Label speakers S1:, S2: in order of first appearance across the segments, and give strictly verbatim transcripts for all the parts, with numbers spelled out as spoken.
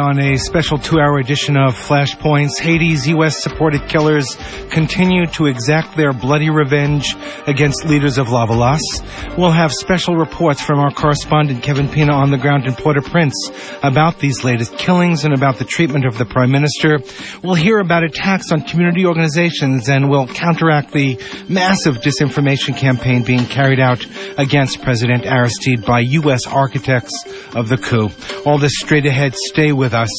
S1: on a special two-hour edition of Flashpoints. Haiti's U S-supported killers continue to exact their bloody revenge against leaders of Lavalas. We'll have special reports from our correspondent Kevin Pina on the ground in Port-au-Prince about these latest killings and about the treatment of the Prime Minister. We'll hear about attacks on community organizations, and we'll counteract the massive disinformation campaign being carried out against President Aristide by U S architects of the coup. All this straight ahead. Stay with us.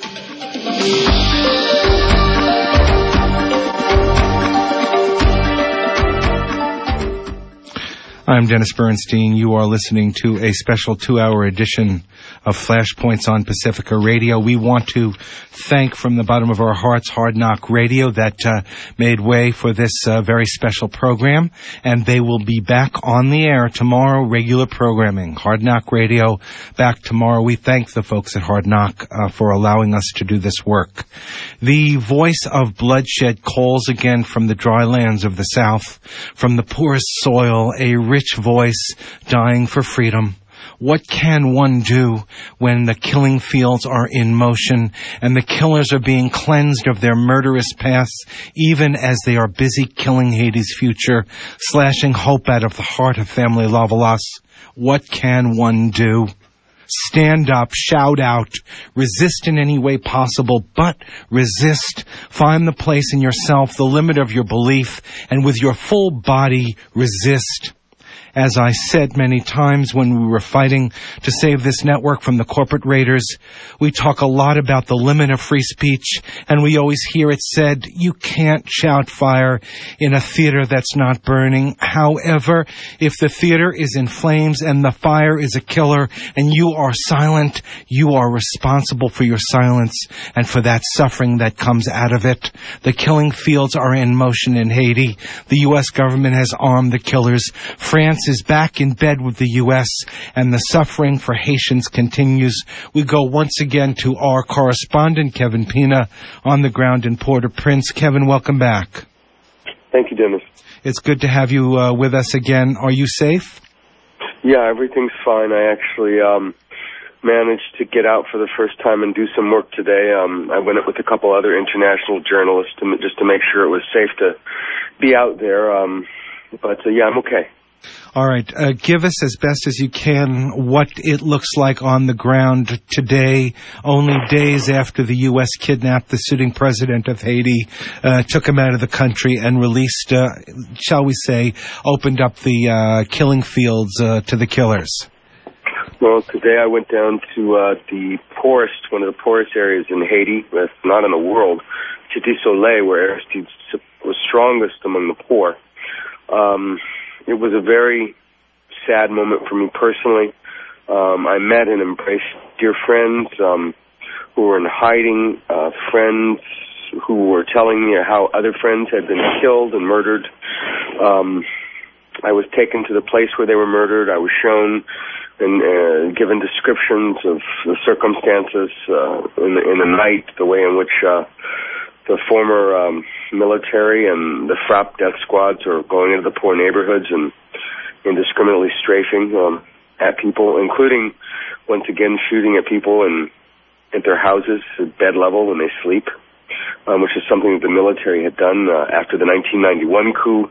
S1: I'm Dennis Bernstein. You are listening to a special two-hour edition of Flashpoints on Pacifica Radio. We want to thank from the bottom of our hearts Hard Knock Radio that uh, made way for this uh, very special program, and they will be back on the air tomorrow, regular programming. Hard Knock Radio back tomorrow. We thank the folks at Hard Knock uh, for allowing us to do this work. The voice of bloodshed calls again from the dry lands of the South, from the poorest soil, a rich voice dying for freedom. What can one do when the killing fields are in motion and the killers are being cleansed of their murderous pasts, even as they are busy killing Haiti's future, slashing hope out of the heart of family Lavalas? What can one do? Stand up, shout out, resist in any way possible, but resist. Find the place in yourself, the limit of your belief, and with your full body, resist. As I said many times when we were fighting to save this network from the corporate raiders, we talk a lot about the limit of free speech, and we always hear it said, you can't shout fire in a theater that's not burning. However, if the theater is in flames and the fire is a killer and you are silent, you are responsible for your silence and for that suffering that comes out of it. The killing fields are in motion in Haiti. The U S government has armed the killers. France is back in bed with the U S, and the suffering for Haitians continues. We go once again to our correspondent, Kevin Pina, on the ground in Port-au-Prince. Kevin, welcome back.
S2: Thank you, Dennis.
S1: It's good to have you uh, with us again. Are you safe?
S2: Yeah, everything's fine. I actually um, managed to get out for the first time and do some work today. Um, I went up with a couple other international journalists to, just to make sure it was safe to be out there. Um, but, uh, yeah, I'm okay.
S1: All right. Uh, give us as best as you can what it looks like on the ground today, only days after the U S kidnapped the sitting president of Haiti, uh, took him out of the country and released, uh, shall we say, opened up the uh, killing fields uh, to the killers.
S2: Well, today I went down to uh, the poorest, one of the poorest areas in Haiti, if not in the world, Cité Soleil, where Aristide was strongest among the poor. Um... It was a very sad moment for me personally. Um, I met and embraced dear friends um, who were in hiding, uh, friends who were telling me how other friends had been killed and murdered. Um, I was taken to the place where they were murdered. I was shown and uh, given descriptions of the circumstances uh, in, the, in the night, the way in which uh, the former um, military and the FRAP death squads are going into the poor neighborhoods and indiscriminately strafing um, at people, including, once again, shooting at people in, at their houses at bed level when they sleep, um, which is something that the military had done uh, after the nineteen ninety-one coup.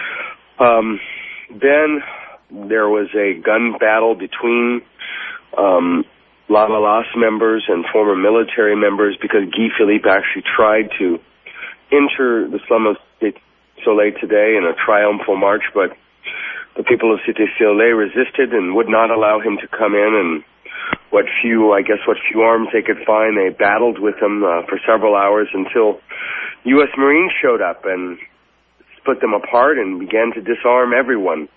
S2: Um, then there was a gun battle between um, Lavalas members and former military members because Guy Philippe actually tried to enter the slum of Cité Soleil today in a triumphal march, but the people of Cité Soleil resisted and would not allow him to come in, and what few, I guess, what few arms they could find, they battled with him uh, for several hours until U S Marines showed up and split them apart and began to disarm everyone,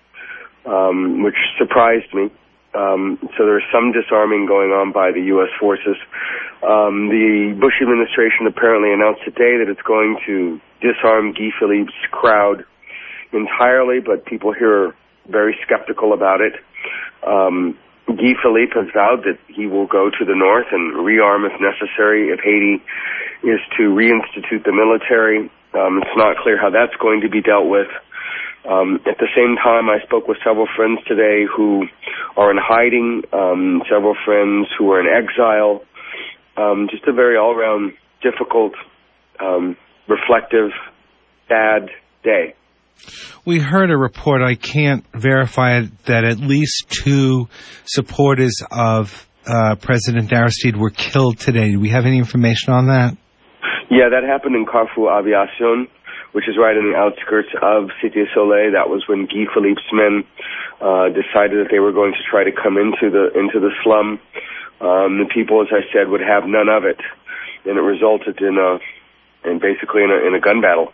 S2: um, which surprised me. Um, so there's some disarming going on by the U S forces. Um, the Bush administration apparently announced today that it's going to disarm Guy Philippe's crowd entirely, but people here are very skeptical about it. Um, Guy Philippe has vowed that he will go to the north and rearm if necessary if Haiti is to reinstitute the military. Um, it's not clear how that's going to be dealt with. Um, at the same time, I spoke with several friends today who are in hiding, um, several friends who are in exile, um, just a very all-around difficult, um, reflective, sad day.
S1: We heard a report, I can't verify it, that at least two supporters of uh, President Aristide were killed today. Do we have any information on that?
S2: Yeah, that happened in Carrefour Aviation, which is right in the outskirts of Cité Soleil. That was when Guy Philippe's men uh, decided that they were going to try to come into the into the slum. Um, the people, as I said, would have none of it, and it resulted in a, in basically in a, in a gun battle.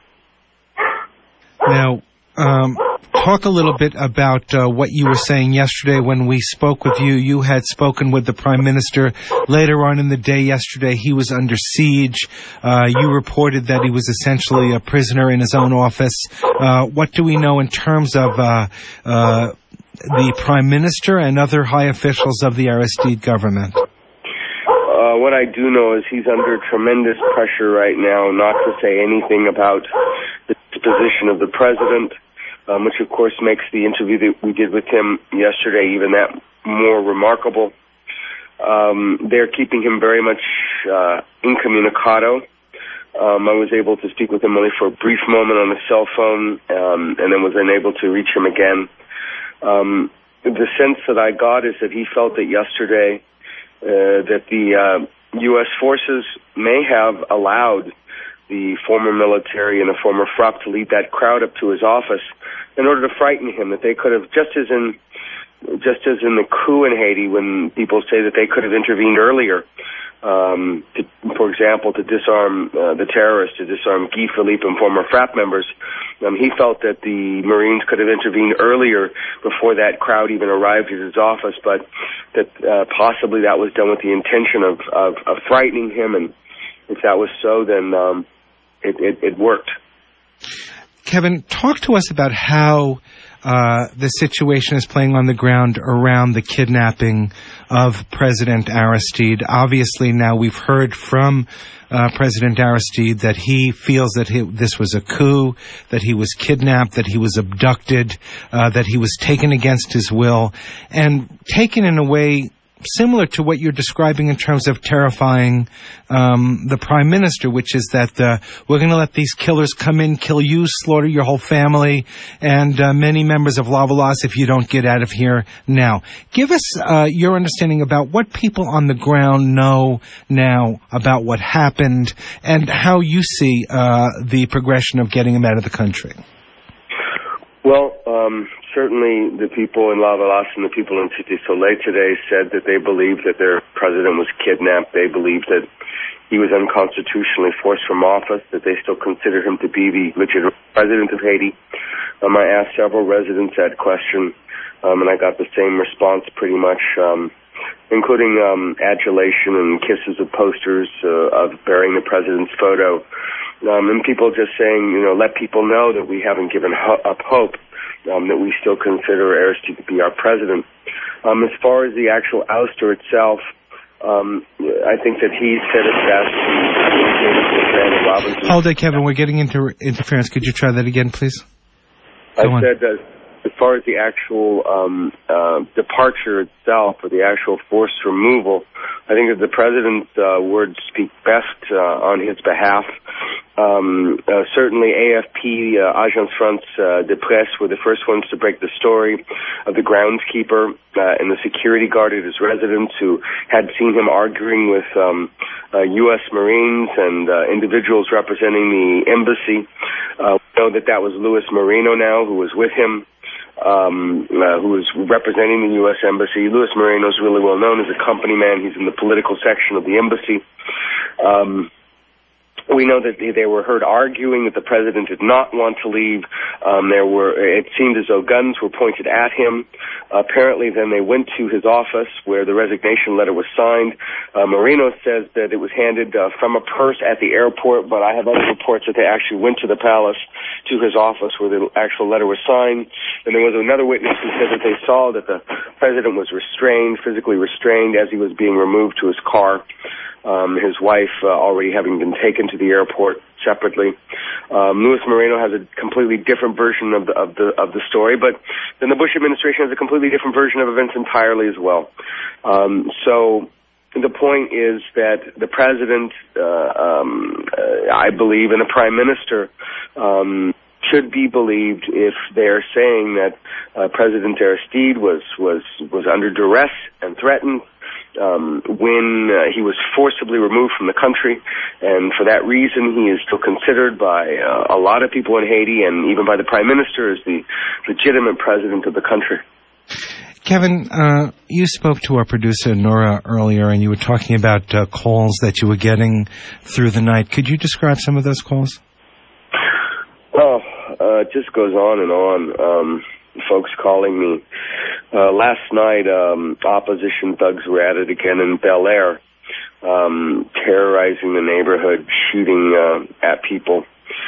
S1: Now, um, talk a little bit about uh, what you were saying yesterday when we spoke with you. You had spoken with the Prime Minister later on in the day yesterday. He was under siege. Uh, you reported that he was essentially a prisoner in his own office. Uh, what do we know in terms of uh, uh, the Prime Minister and other high officials of the Aristide government?
S2: Uh, what I do know is he's under tremendous pressure right now not to say anything about the disposition of the president, um, which of course makes the interview that we did with him yesterday even that more remarkable. Um, they're keeping him very much uh, incommunicado. Um, I was able to speak with him only for a brief moment on the cell phone, um, and then was unable to reach him again. Um, the sense that I got is that he felt that yesterday Uh, that the uh, U S forces may have allowed the former military and the former FRAP to lead that crowd up to his office in order to frighten him, that they could have, just as in just as in the coup in Haiti, when people say that they could have intervened earlier, um, to, for example, to disarm uh, the terrorists, to disarm Guy Philippe and former FRAP members. Um, he felt that the Marines could have intervened earlier before that crowd even arrived at his office, but that uh, possibly that was done with the intention of, of, of frightening him, and if that was so, then um, it, it, it worked.
S1: Kevin, talk to us about how uh, the situation is playing on the ground around the kidnapping of President Aristide. Obviously, now we've heard from uh, President Aristide that he feels that he, this was a coup, that he was kidnapped, that he was abducted, uh, that he was taken against his will, and taken in a way similar to what you're describing in terms of terrifying um, the Prime Minister, which is that uh, we're going to let these killers come in, kill you, slaughter your whole family, and uh, many members of Lavalas if you don't get out of here now. Give us uh, your understanding about what people on the ground know now about what happened and how you see uh, the progression of getting him out of the country.
S2: Well, um, certainly the people in Lavalas and the people in Cité Soleil today said that they believed that their president was kidnapped. They believed that he was unconstitutionally forced from office, that they still consider him to be the legitimate president of Haiti. Um, I asked several residents that question, um, and I got the same response pretty much, um, including um, adulation and kisses of posters uh, of bearing the president's photo. Um, and people just saying, you know, let people know that we haven't given ho- up hope, um, that we still consider Aristide to be our president. Um, as far as the actual ouster itself, um, I think that he said it best.
S1: Hold it, Kevin. We're getting into interference. Could you try that again, please?
S2: Go I on. said that as far as the actual um, uh, departure itself, or the actual forced removal, I think that the president's uh, words speak best uh, on his behalf. Um, uh, certainly A F P, uh, Agence France uh, de Presse were the first ones to break the story of the groundskeeper uh, and the security guard at his residence who had seen him arguing with um, uh, U S Marines and uh, individuals representing the embassy. Uh, we know that that was Luis Moreno now, who was with him. Um, uh, who is representing the U S Embassy. Luis Moreno is really well known as a company man. He's in the political section of the embassy. Um, We know that they were heard arguing that the president did not want to leave. Um, there were, it seemed as though guns were pointed at him. Uh, apparently, then they went to his office where the resignation letter was signed. Uh, Moreno says that it was handed uh, from a purse at the airport, but I have other reports that they actually went to the palace, to his office where the actual letter was signed. And there was another witness who said that they saw that the president was restrained, physically restrained, as he was being removed to his car. Um, his wife uh, already having been taken to the airport separately. Um, Luis Moreno has a completely different version of the of the of the story, but then the Bush administration has a completely different version of events entirely as well. Um, so the point is that the president, uh, um, uh, I believe, and the prime minister um, should be believed if they're saying that uh, President Aristide was was was under duress and threatened um, when uh, he was forcibly removed from the country, and for that reason he is still considered by uh, a lot of people in Haiti and even by the prime minister as the legitimate president of the country.
S1: Kevin, uh, you spoke to our producer Nora earlier, and you were talking about uh, calls that you were getting through the night. Could you describe some of those calls?
S2: Oh, uh, it just goes on and on. Um, folks calling me. Uh, last night, um, opposition thugs were at it again in Bel Air, um, terrorizing the neighborhood, shooting uh, at people.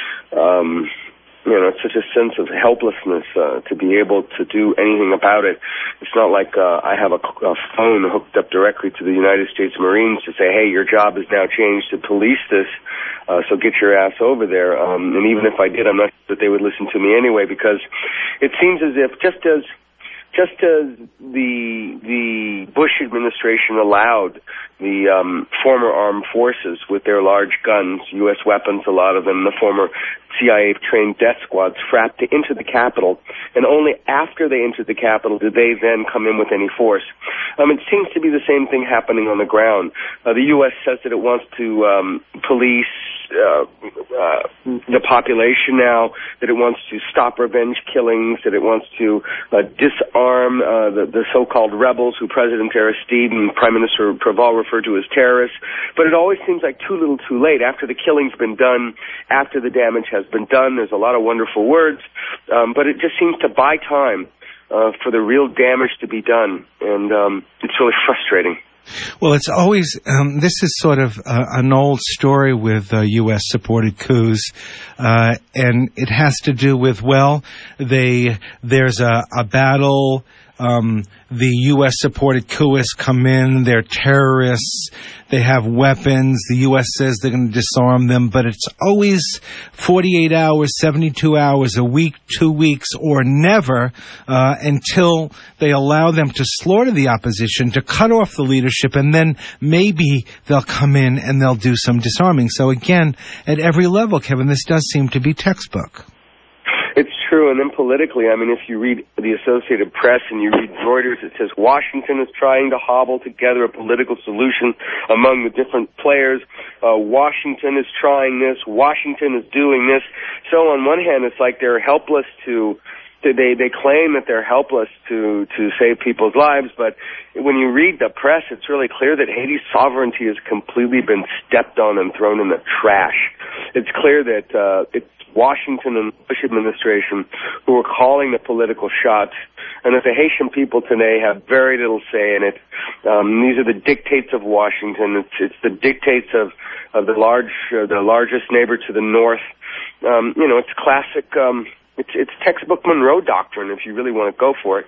S2: Um, you know, it's such a sense of helplessness uh, to be able to do anything about it. It's not like uh, I have a, a phone hooked up directly to the United States Marines to say, hey, your job is now changed to police this, uh, so get your ass over there. Um, and even if I did, I'm not sure that they would listen to me anyway, because it seems as if just as just as the the Bush administration allowed the um, former armed forces with their large guns, U S weapons, a lot of them, the former C I A-trained death squads, frapped into the Capitol, and only after they entered the Capitol did they then come in with any force. Um, it seems to be the same thing happening on the ground. Uh, the U S says that it wants to um, police uh, uh, the population now, that it wants to stop revenge killings, that it wants to uh, disarm uh, the, the so-called rebels who President Aristide and Prime Minister Preval referred to as terrorists. But it always seems like too little too late. After the killing's been done, after the damage has been done, there's a lot of wonderful words, um, but it just seems to buy time uh, for the real damage to be done, and um, it's really frustrating.
S1: Well, it's always, um, this is sort of uh, an old story with uh, U S-supported coups, uh, and it has to do with, well, they there's a, a battle, um, the U S-supported coupists come in, they're terrorists, they have weapons, the U S says they're going to disarm them, but it's always forty-eight hours, seventy-two hours, a week, two weeks, or never uh, until they allow them to slaughter the opposition, to cut off the leadership, and then maybe they'll come in and they'll do some disarming. So again, at every level, Kevin, this does seem to be textbook.
S2: It's true, and then politically, I mean, if you read the Associated Press and you read Reuters, it says Washington is trying to hobble together a political solution among the different players. Uh, Washington is trying this. Washington is doing this. So on one hand, it's like they're helpless to, to they, they claim that they're helpless to, to save people's lives, but when you read the press, it's really clear that Haiti's sovereignty has completely been stepped on and thrown in the trash. It's clear that uh, it's Washington and the Bush administration who are calling the political shots, and that the Haitian people today have very little say in it. Um, these are the dictates of Washington. It's, it's the dictates of, of the large, uh, the largest neighbor to the north. Um, you know, it's classic. Um, it's it's textbook Monroe Doctrine if you really want to go for it.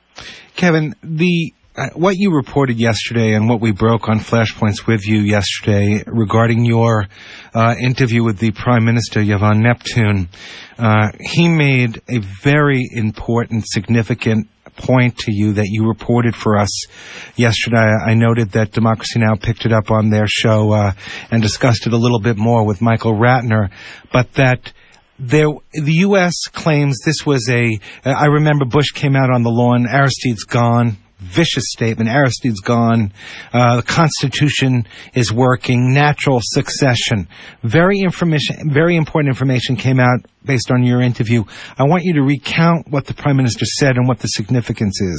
S1: Kevin, the Uh, what you reported yesterday and what we broke on Flashpoints with you yesterday regarding your uh, interview with the Prime Minister, Yvon Neptune, uh, he made a very important, significant point to you that you reported for us yesterday. I noted that Democracy Now! Picked it up on their show uh, and discussed it a little bit more with Michael Ratner, but that There, the U S claims this was a, I remember Bush came out on the lawn, Aristide's gone. Vicious statement. Aristide's gone. Uh, the Constitution is working. Natural succession. Very information, very important information came out based on your interview. I want you to recount what the Prime Minister said and what the significance is.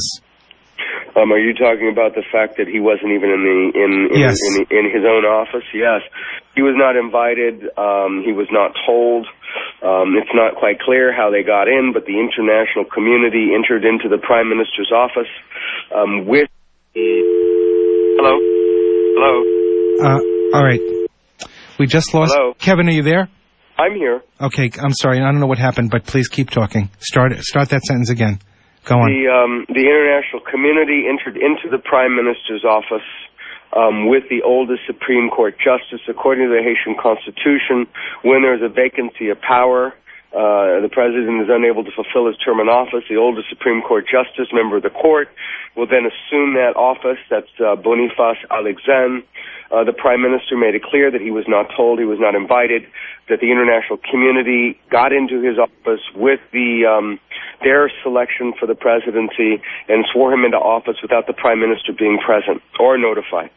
S2: Um, are you talking about the fact that he wasn't even in the in in,
S1: yes.
S2: in, in his own office? Yes, he was not invited. Um, he was not told. Um, it's not quite clear how they got in, but the international community entered into the Prime Minister's office um, with. Hello, hello.
S1: Uh, all right, we just lost.
S2: Hello?
S1: Kevin, are you there?
S2: I'm here.
S1: Okay, I'm sorry. I don't know what happened, but please keep talking. Start start that sentence again. Go on.
S2: The, um, the international community entered into the Prime Minister's office um, with the oldest Supreme Court justice. According to the Haitian Constitution, when there's a vacancy of power, Uh, the president is unable to fulfill his term in office. The oldest Supreme Court justice, member of the court, will then assume that office. That's uh, Boniface Alexandre. Uh, the prime minister made it clear that he was not told, he was not invited, that the international community got into his office with the um, their selection for the presidency and swore him into office without the prime minister being present or notified.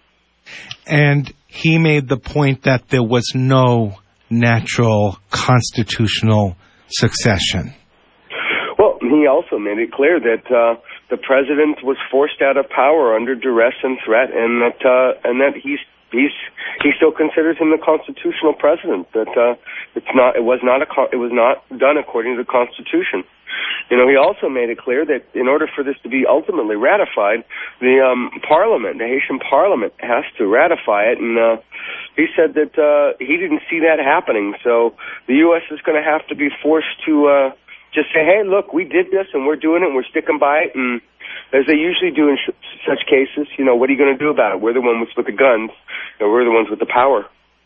S1: And he made the point that there was no natural constitutional succession.
S2: Well, he also made it clear that uh, the president was forced out of power under duress and threat, and that uh, and that he's he's he still considers him the constitutional president. That uh, it's not it was not a it was not done according to the Constitution. You know, he also made it clear that in order for this to be ultimately ratified, the um, Parliament, the Haitian Parliament, has to ratify it, and uh, he said that uh, he didn't see that happening. So the U S is going to have to be forced to uh, just say, hey, look, we did this, and we're doing it, and we're sticking by it, and as they usually do in sh- such cases, you know, what are you going to do about it? We're the ones with the guns, and we're the ones with the power.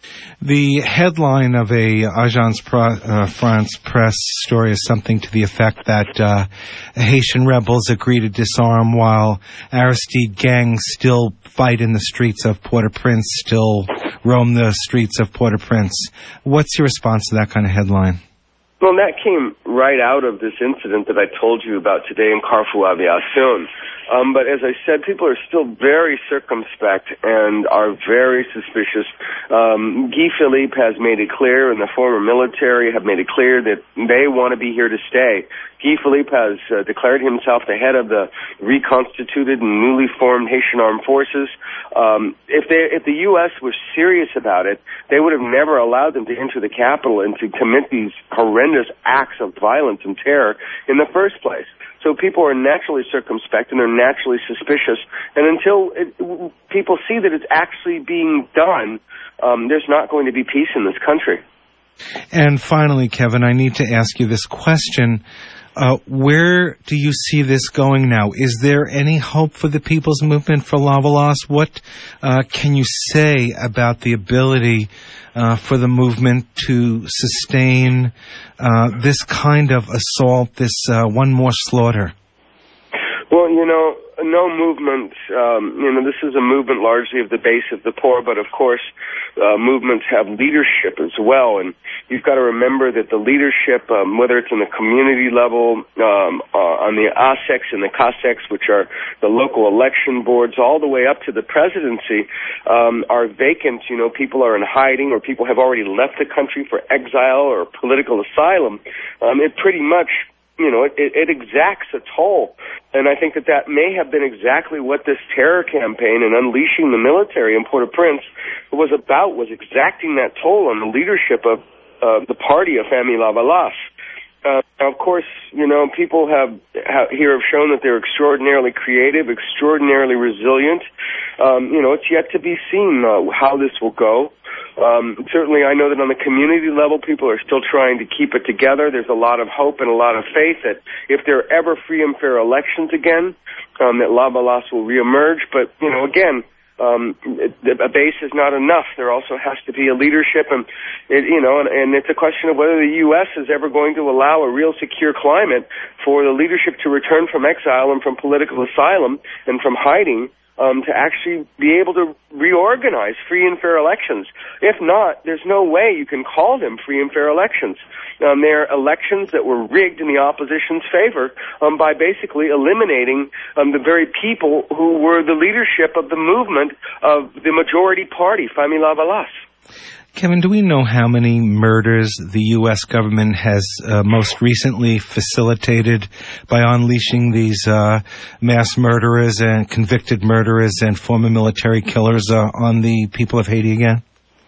S1: The headline of a Agence uh, France Presse story is something to the effect that uh, Haitian rebels agree to disarm while Aristide gangs still fight in the streets of Port-au-Prince, still roam the streets of Port-au-Prince. What's your response to that kind of headline?
S2: Well, that came right out of this incident that I told you about today in Carrefour Aviation. Um, but as I said, people are still very circumspect and are very suspicious. Um, Guy Philippe has made it clear, and the former military have made it clear that they want to be here to stay. Guy Philippe has uh, declared himself the head of the reconstituted and newly formed Haitian Armed Forces. Um, if they, if the U S was serious about it, they would have never allowed them to enter the capital and to commit these horrendous acts of violence and terror in the first place. So people are naturally circumspect and they're naturally suspicious. And until it, people see that it's actually being done, um, there's not going to be peace in this country.
S1: And finally, Kevin, I need to ask you this question. Uh, where do you see this going now? Is there any hope for the People's Movement for Lavalas? What uh, can you say about the ability uh, for the movement to sustain uh, this kind of assault, this uh, one more slaughter?
S2: Well, you know, no movement, um, you know, this is a movement largely of the base of the poor, but of course, uh, movements have leadership as well, and you've got to remember that the leadership, um, whether it's in the community level, um, uh, on the A S E Cs and the C A S E Cs, which are the local election boards, all the way up to the presidency, um, are vacant. You know, people are in hiding, or people have already left the country for exile or political asylum. Um, it pretty much, you know, it, it, it exacts a toll. And I think that that may have been exactly what this terror campaign and unleashing the military in Port-au-Prince was about, was exacting that toll on the leadership of uh, the party of Famille Lavalas. Uh, now, of course, you know, people have, have here have shown that they're extraordinarily creative, extraordinarily resilient. Um, you know, it's yet to be seen uh, how this will go. Um, certainly, I know that on the community level, people are still trying to keep it together. There's a lot of hope and a lot of faith that if there are ever free and fair elections again, um, that Lavalas will reemerge. But, you know, again, um, it, a base is not enough. There also has to be a leadership, and, it, you know, and, and it's a question of whether the U S is ever going to allow a real secure climate for the leadership to return from exile and from political asylum and from hiding. Um, to actually be able to reorganize free and fair elections. If not, there's no way you can call them free and fair elections. Um, they're elections that were rigged in the opposition's favor um, by basically eliminating um, the very people who were the leadership of the movement of the majority party, Famille Lavalas.
S1: Kevin, do we know how many murders the U S government has uh, most recently facilitated by unleashing these uh, mass murderers and convicted murderers and former military killers uh, on the people of Haiti again?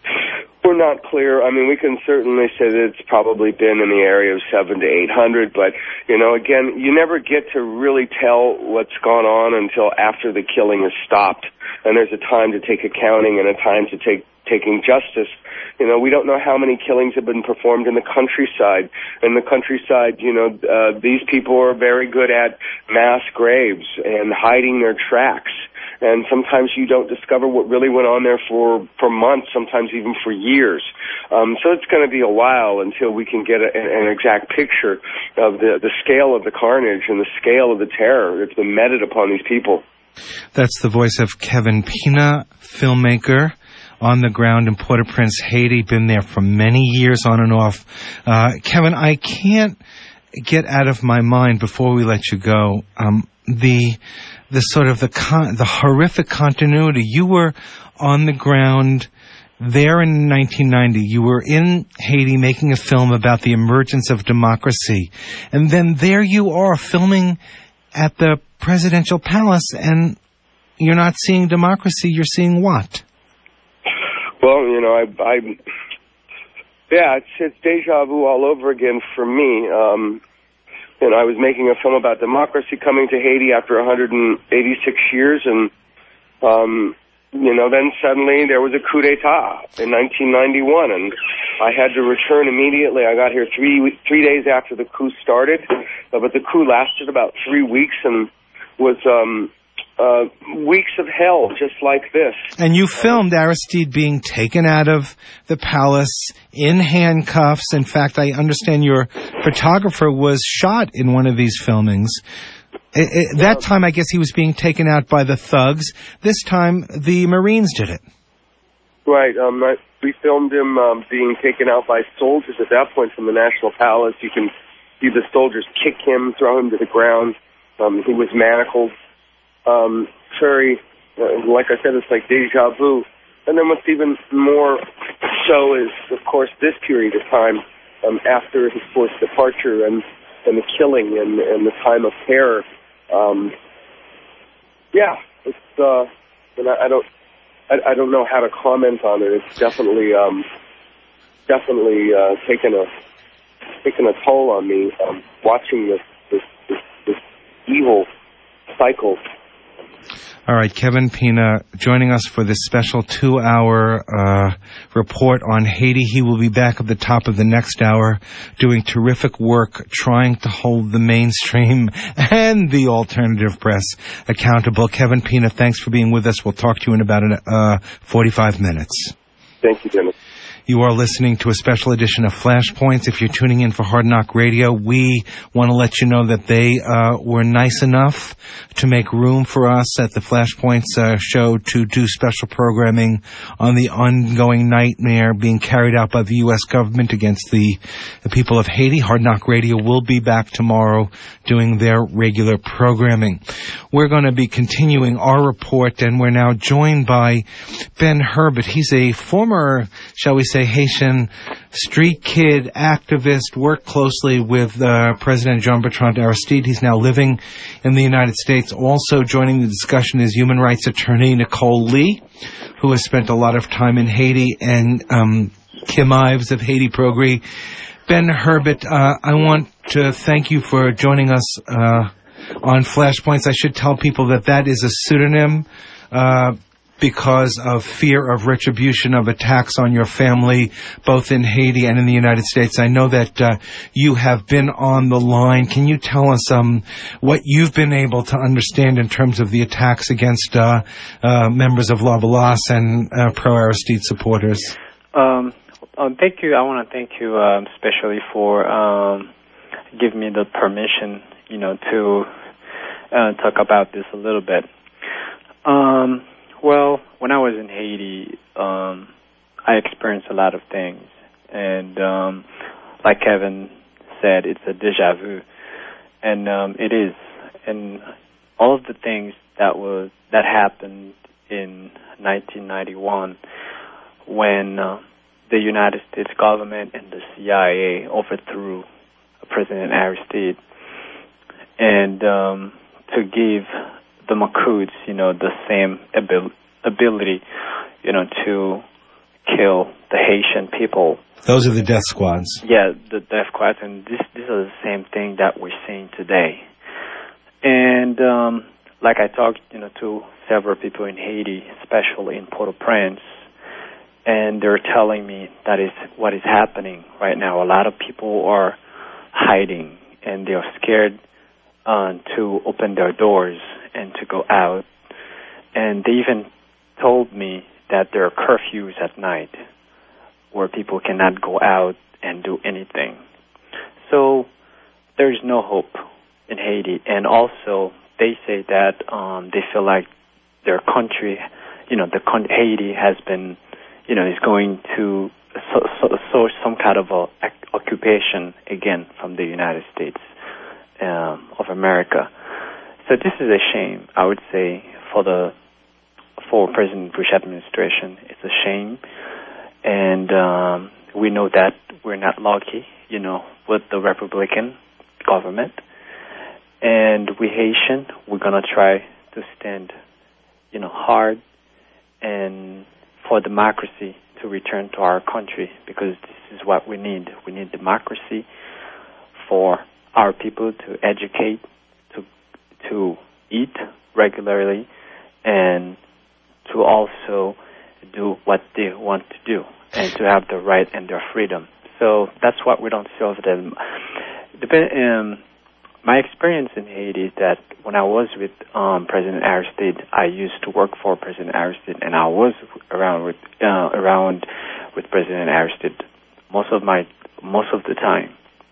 S2: We're not clear. I mean, we can certainly say that it's probably been in the area of seven to eight hundred, but, you know, again, you never get to really tell what's gone on until after the killing is stopped, and there's a time to take accounting and a time to take taking justice. You know, we don't know how many killings have been performed in the countryside. In the countryside, you know, uh, these people are very good at mass graves and hiding their tracks. and sometimes you don't discover what really went on there for, for months, sometimes even for years. Um, so it's going to be a while until we can get a, an exact picture of the, the scale of the carnage and the scale of the terror that's been meted upon these people.
S1: That's the voice of Kevin Pina, filmmaker, on the ground in Port-au-Prince, Haiti, been there for many years on and off. Uh, Kevin, I can't get out of my mind before we let you go, um, the the sort of the con- the horrific continuity. You were on the ground there in nineteen ninety. You were in Haiti making a film about the emergence of democracy, and then there you are filming at the presidential palace, and you're not seeing democracy. You're seeing what?
S2: Well, you know, I, I yeah, it's, it's deja vu all over again for me. Um, you know, I was making a film about democracy coming to Haiti after one hundred eighty-six years, and, um, you know, then suddenly there was a coup d'etat in nineteen ninety-one, and I had to return immediately. I got here three three days after the coup started, uh, but the coup lasted about three weeks and was um, uh, weeks of hell, just like this.
S1: And you filmed Aristide being taken out of the palace in handcuffs. In fact, I understand your photographer was shot in one of these filmings. It, it, that time, I guess he was being taken out by the thugs. This time, the Marines did it.
S2: Right. Um, I, we filmed him um, being taken out by soldiers at that point from the National Palace. You can see the soldiers kick him, throw him to the ground. Um, he was manacled. Um, very, uh, like I said, it's like deja vu. And then what's even more so is, of course, this period of time um, after his forced departure and, and the killing and, and the time of terror. Um, yeah, it's, uh, and I, I don't, I, I don't know how to comment on it. It's definitely, um, definitely uh, taken a, taken a toll on me um, watching this, this, this, this evil cycle.
S1: All right, Kevin Pina joining us for this special two-hour uh, report on Haiti. He will be back at the top of the next hour doing terrific work trying to hold the mainstream and the alternative press accountable. Kevin Pina, thanks for being with us. We'll talk to you in about uh, forty-five minutes.
S2: Thank you, Dennis.
S1: You are listening to a special edition of Flashpoints. If you're tuning in for Hard Knock Radio, we want to let you know that they uh, were nice enough to make room for us at the Flashpoints uh, show to do special programming on the ongoing nightmare being carried out by the U S government against the, the people of Haiti. Hard Knock Radio will be back tomorrow doing their regular programming. We're going to be continuing our report, and we're now joined by Ben Herbert. He's a former, shall we say, Haitian street kid, activist, worked closely with uh, President Jean-Bertrand Aristide. He's now living in the United States. Also joining the discussion is human rights attorney Nicole Lee, who has spent a lot of time in Haiti, and um, Kim Ives of Haiti Progrès. Ben Herbert, uh, I want to thank you for joining us uh, on Flashpoints. I should tell people that that is a pseudonym uh, because of fear of retribution of attacks on your family, both in Haiti and in the United States. I know that uh, you have been on the line. Can you tell us um, what you've been able to understand in terms of the attacks against uh, uh, members of La Balance and uh, pro-Aristide supporters?
S3: Um, um, thank you. I want to thank you um, especially for um, giving me the permission, you know, to uh, talk about this a little bit. Um, well, when I was in Haiti, um, I experienced a lot of things. And um, like Kevin said, it's a deja vu. And um, it is. And all of the things that was that happened in nineteen ninety-one when uh, the United States government and the C I A overthrew President Aristide, and um, to give the Maquis, you know, the same abil- ability, you know, to kill the Haitian people.
S1: Those are the death squads.
S3: Yeah, the death squads, and this these are the same thing that we're seeing today. And um, like I talked, you know, to several people in Haiti, especially in Port-au-Prince, and they're telling me that is what is happening right now. A lot of people are hiding, and they are scared uh, to open their doors and to go out. and they even told me that there are curfews at night where people cannot go out and do anything. So there's no hope in Haiti. And also, they say that um, they feel like their country, you know, the con- Haiti has been, you know, is going to so, so, so some kind of a occupation again from the United States um, of America. So this is a shame, I would say, for the for President Bush administration. It's a shame, and um, we know that we're not lucky, you know, with the Republican government. And we Haitian, we're gonna try to stand, you know, hard and for democracy to return to our country, because this is what we need. We need democracy for our people to educate, to to eat regularly, and to also do what they want to do, and to have the right and their freedom. So that's what we don't see over there. Depend, um, my experience in Haiti is that when I was with um, President Aristide, I used to work for President Aristide, and I was around with uh, around with President Aristide most of my most of the time.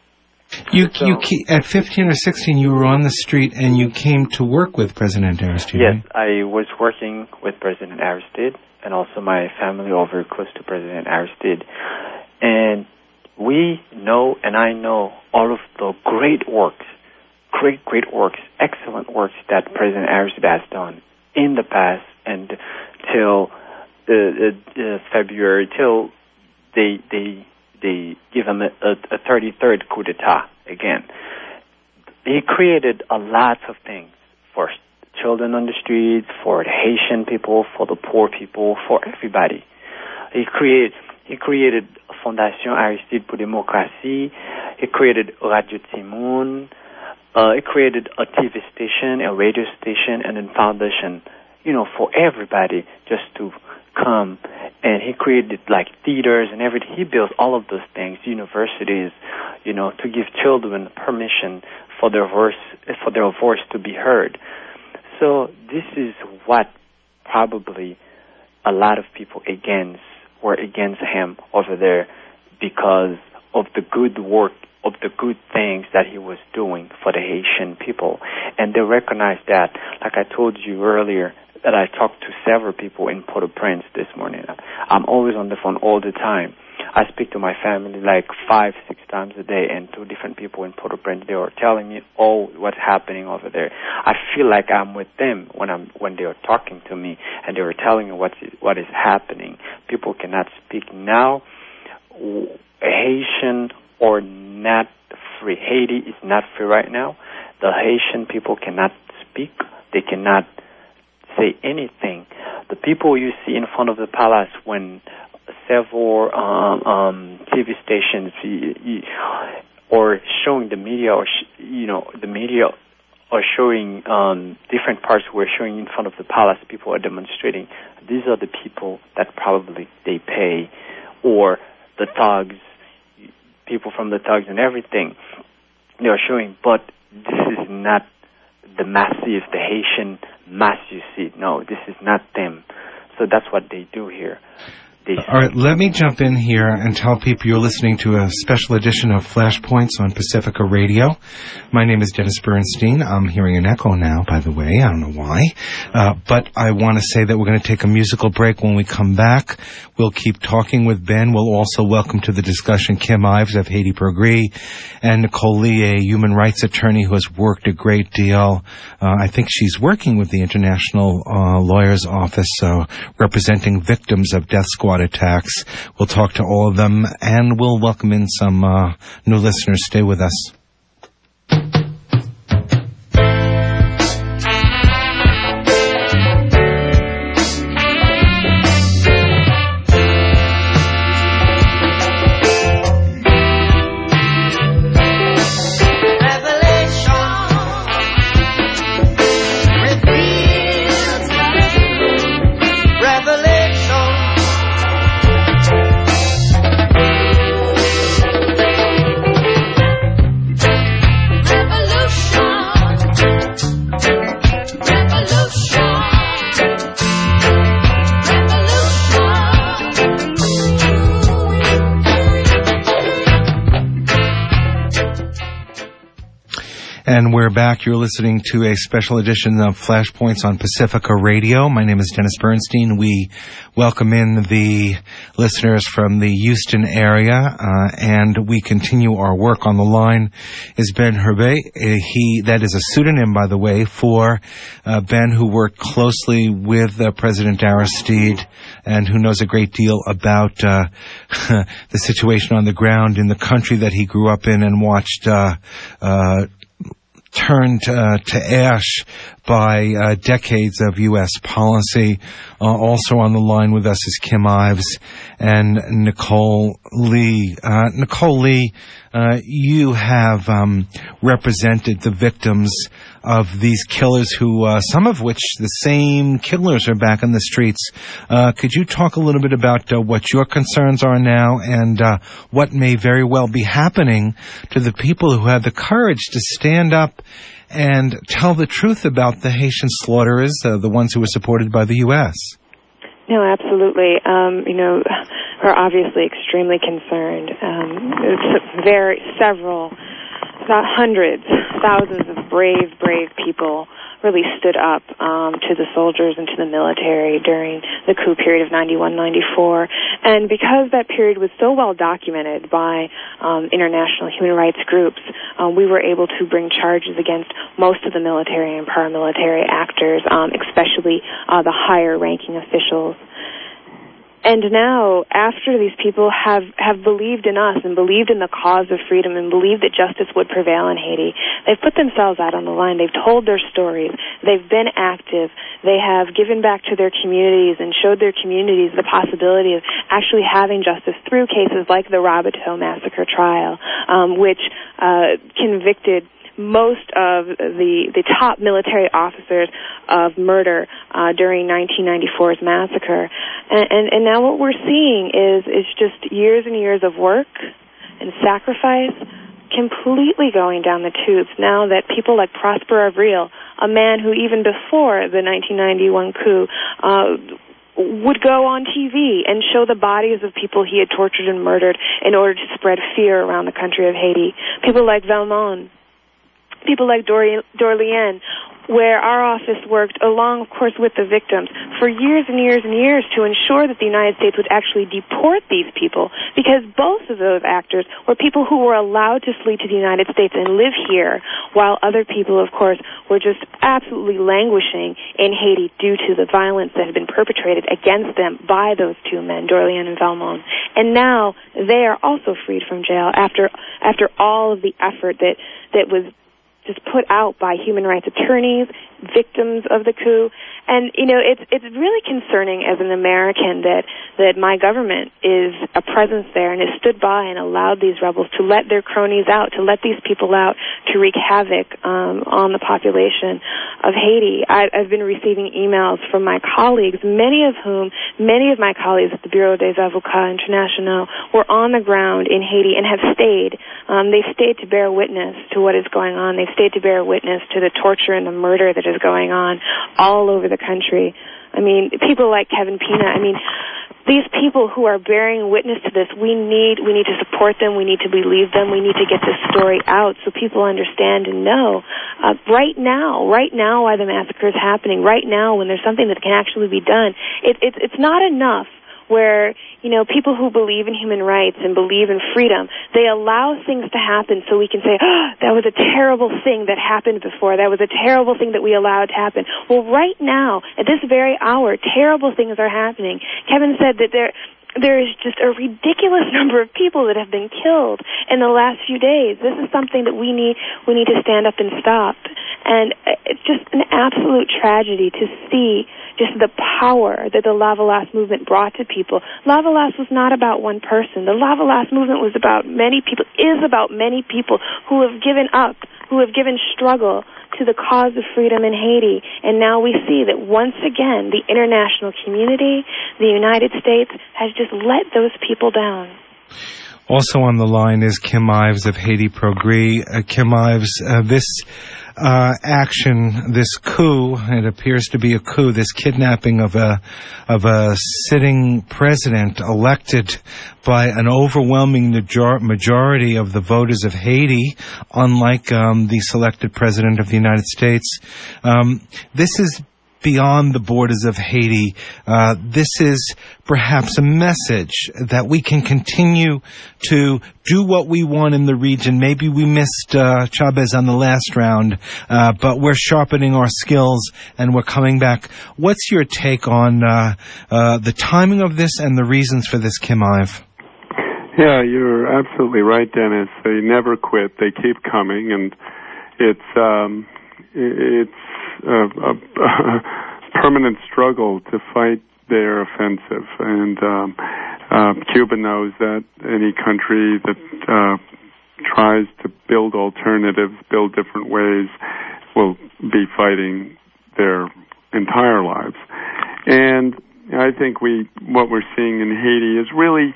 S1: You
S3: so,
S1: you at fifteen or sixteen, you were on the street and you came to work with President Aristide.
S3: Yes,
S1: right?
S3: I was working with President Aristide, and also my family over close to President Aristide, and we know, and I know, all of the great works, great, great works, excellent works that President Aristide has done in the past and till the uh, uh, February, till they they they give him a, a, a thirty-third coup d'etat again. He created a lot of things for children on the streets, for the Haitian people, for the poor people, for everybody. He created he created Fondation Aristide pour Démocratie. He created Radio Timoun. Uh, he created a T V station, a radio station, and a foundation, you know, for everybody just to come. And he created like theaters and everything. He built all of those things, universities, you know, to give children permission for their voice, for their voice to be heard. So this is what probably a lot of people against were against him over there, because of the good work, of the good things that he was doing for the Haitian people. And they recognize that. Like I told you earlier, that I talked to several people in Port-au-Prince this morning. I'm always on the phone all the time. I speak to my family like five, six times a day, and two different people in Port-au-Prince, they were telling me, oh, what's happening over there. I feel like I'm with them when I'm when they are talking to me, and they were telling me what's, what is happening. People cannot speak now. Haitian or not free. Haiti is not free right now. The Haitian people cannot speak. They cannot say anything. The people you see in front of the palace when several um, um, T V stations or showing the media, or sh- you know, the media are showing um, different parts where showing in front of the palace, people are demonstrating. These are the people that probably they pay, or the thugs, people from the thugs and everything. They are showing, but this is not the massive, the Haitian mass you see. No, this is not them. So that's what they do here. They
S1: All right, let me jump in here and tell people you're listening to a special edition of Flashpoints on Pacifica Radio. My name is Dennis Bernstein. I'm hearing an echo now, by the way. I don't know why. Uh, but I want to say that we're going to take a musical break. When we come back, we'll keep talking with Ben. We'll also welcome to the discussion Kim Ives of Haiti Progrès and Nicole Lee, a human rights attorney who has worked a great deal. Uh, I think she's working with the International uh, Lawyers Office, uh, representing victims of death squad attacks. We'll talk to all of them, and we'll welcome in some uh, new listeners. Stay with us. And we're back. You're listening to a special edition of Flashpoints on Pacifica Radio. My name is Dennis Bernstein. We welcome in the listeners from the Houston area, uh, and we continue our work. On the line is Ben Herbe. Uh, he, that is a pseudonym, by the way, for uh, Ben, who worked closely with uh, President Aristide and who knows a great deal about uh, the situation on the ground in the country that he grew up in and watched uh, uh turned uh, to ash by uh, decades of U S policy. Uh, also on the line with us is Kim Ives and Nicole Lee. Uh, Nicole Lee, uh, you have um, represented the victims of these killers who, uh, some of which the same killers are back on the streets. Uh, could you talk a little bit about uh, what your concerns are now and uh, what may very well be happening to the people who have the courage to stand up and tell the truth about the Haitian slaughterers, uh, the ones who were supported by the U S?
S4: No, absolutely. Um, you know, we're obviously extremely concerned. Um, there are several, not hundreds, thousands of brave, brave people really stood up um, to the soldiers and to the military during the coup period of ninety-one ninety-four. And because that period was so well documented by um, international human rights groups, um, we were able to bring charges against most of the military and paramilitary actors, um, especially uh, the higher-ranking officials. And now, after these people have, have believed in us and believed in the cause of freedom and believed that justice would prevail in Haiti, they've put themselves out on the line. They've told their stories. They've been active. They have given back to their communities and showed their communities the possibility of actually having justice through cases like the Rabateau massacre trial, um, which uh, convicted most of the the top military officers of murder uh, during nineteen ninety-four's massacre. And, and, and now what we're seeing is, is just years and years of work and sacrifice completely going down the tubes now that people like Prosper Avril, a man who even before the nineteen ninety-one coup uh, would go on T V and show the bodies of people he had tortured and murdered in order to spread fear around the country of Haiti. People like Valmont, people like Dorlien, where our office worked along, of course, with the victims for years and years and years to ensure that the United States would actually deport these people, because both of those actors were people who were allowed to flee to the United States and live here, while other people, of course, were just absolutely languishing in Haiti due to the violence that had been perpetrated against them by those two men, Dorlien and Valmont. And now they are also freed from jail after after all of the effort that, that was just put out by human rights attorneys, victims of the coup. And, you know, it's it's really concerning as an American that, that my government is a presence there and has stood by and allowed these rebels to let their cronies out, to let these people out to wreak havoc um, on the population of Haiti. I, I've been receiving emails from my colleagues, many of whom, many of my colleagues at the Bureau des Avocats Internationaux were on the ground in Haiti and have stayed. Um, they've stayed to bear witness to what is going on. They've stayed to bear witness to the torture and the murder that is going on all over the country. I mean, people like Kevin Pina, I mean, these people who are bearing witness to this, we need we need to support them, we need to believe them, we need to get this story out so people understand and know. Uh, right now, right now while the massacre is happening, right now when there's something that can actually be done, it, it, it's not enough where, you know, people who believe in human rights and believe in freedom, they allow things to happen so we can say, oh, that was a terrible thing that happened before. That was a terrible thing that we allowed to happen. Well, right now, at this very hour, terrible things are happening. Kevin said that there... There is just a ridiculous number of people that have been killed in the last few days. This is something that we need we need to stand up and stop. And it's just an absolute tragedy to see just the power that the Lavalas movement brought to people. Lavalas was not about one person. The Lavalas movement was about many people, is about many people who have given up, who have given struggle to the cause of freedom in Haiti. And now we see that once again, the international community, the United States, has just let those people down.
S1: Also on the line is Kim Ives of Haiti Progrès. Uh, Kim Ives, uh, this uh, action, this coup, it appears to be a coup, this kidnapping of a of a sitting president elected by an overwhelming major- majority of the voters of Haiti, unlike um, the selected president of the United States. Um, this is beyond the borders of Haiti. Uh, this is perhaps a message that we can continue to do what we want in the region. Maybe we missed uh, Chavez on the last round, uh, but we're sharpening our skills and we're coming back. What's your take on uh, uh, the timing of this and the reasons for this, Kim Ive?
S5: Yeah, you're absolutely right, Dennis. They never quit. They keep coming, and it's um, it's A, a, a permanent struggle to fight their offensive, and um, uh, Cuba knows that any country that uh, tries to build alternatives, build different ways, will be fighting their entire lives. And I think we what we're seeing in Haiti is really